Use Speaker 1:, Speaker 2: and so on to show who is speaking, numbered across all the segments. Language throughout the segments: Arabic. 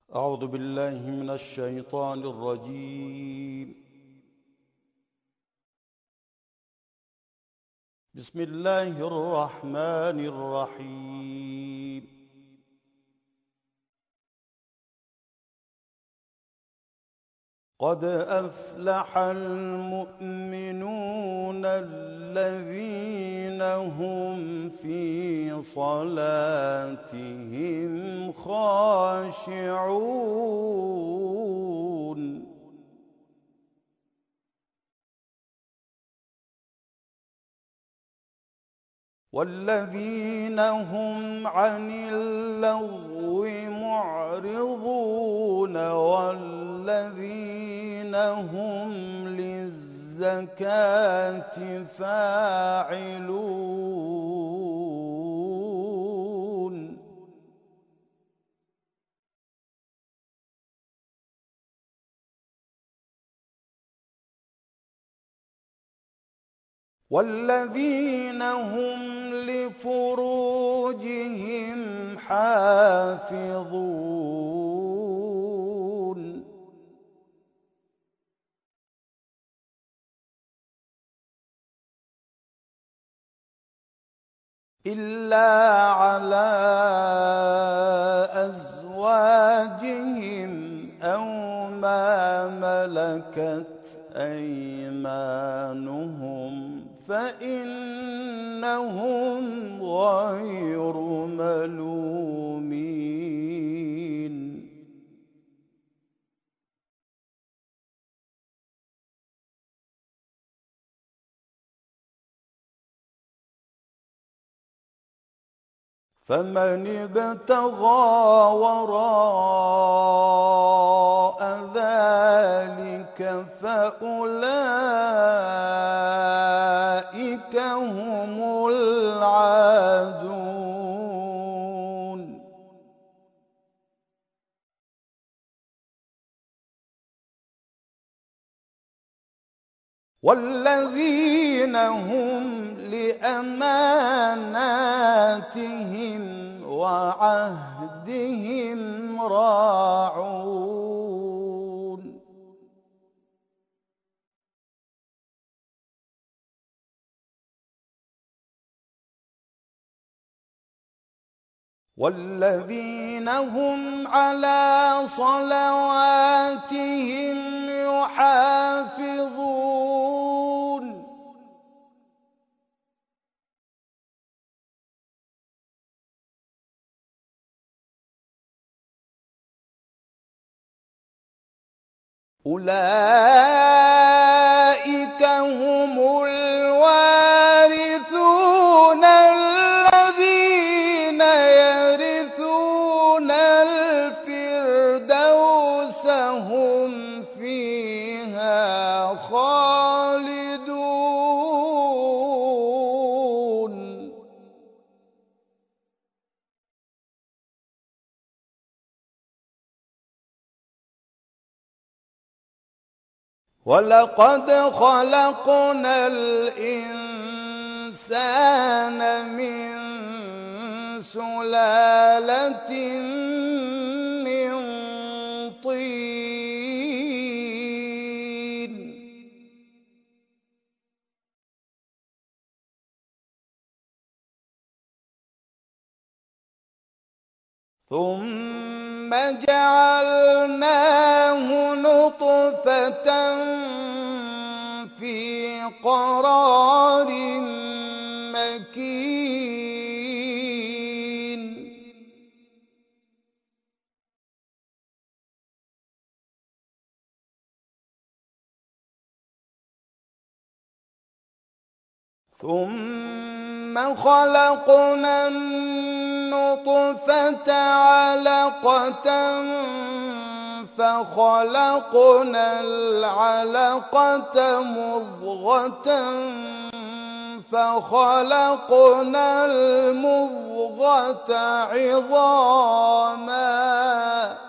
Speaker 1: أعوذ بالله من الشيطان الرجيم. بسم الله الرحمن الرحيم. قد أفلح المؤمنون الذين هم في صلاتهم خاشعون والذين هم عن اللغو معرضون والذين هم للزكاة فاعلون والذين هم لفروجهم حافظون إلا على أزواجهم أو ما ملكت أيمانهم فإنهم غير ملومين فمن ابتغى وراء ذلك فأولئك هم العادون والذين هم لأماناتهم وعهدهم راعون والذين هم على صلواتهم يحافظون أولئك هم الوارثون الذين يرثون الفردوس هم فيها خالدون ولقد خلقنا الإنسان من سلالة من طين ثم جعلناه نطفة في قرار مكين ثم خلقنا النطفة علقة فخلقنا العلقة مضغة فخلقنا المضغة عظاما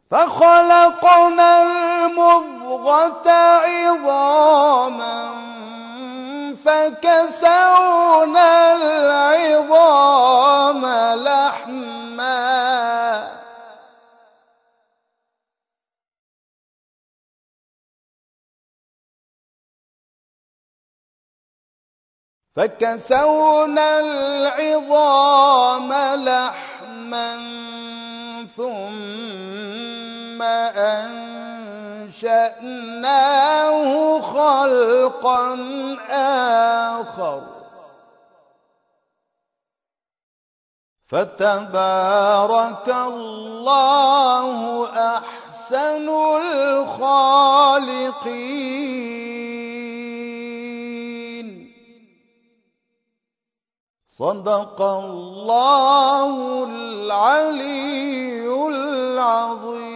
Speaker 1: فخلقنا المضغة عظاما فكسونا العظام لحما ثم أنشأناه خلقا آخر فتبارك الله أحسن الخالقين. صدق الله العلي العظيم.